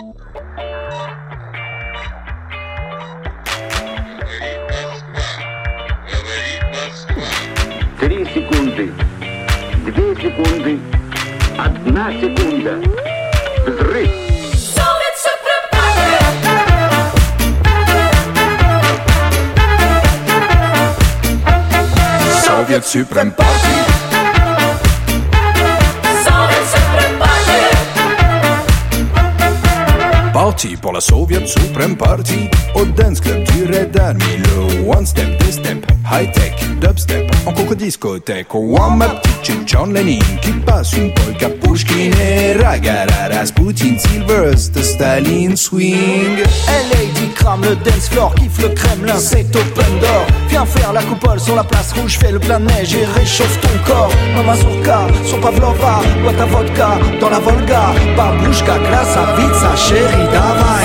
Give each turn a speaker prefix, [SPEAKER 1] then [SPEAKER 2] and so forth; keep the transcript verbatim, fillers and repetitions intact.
[SPEAKER 1] Три секунды, две секунды, одна секунда. Взрыв!
[SPEAKER 2] Soviet Supreme Party. Soviet Supreme Party. Party pour la Soviet Supreme Party. Au dance club du Red Army. Le one step, two step, high tech, dubstep. En coco discothèque. One ma petite John Lennon qui passe une polka Pushkin et Ragara Rasputin, Sylvester Staline swing.
[SPEAKER 3] L A D crame le dance floor, kiffe le Kremlin, c'est open door. Viens faire la coupole sur la place rouge, fais le plein de neige et réchauffe ton corps. Mama Mazurka, son Pavlova, bois ta vodka dans la Volga. Bablouchka, Krasavitsa, chérie, davai.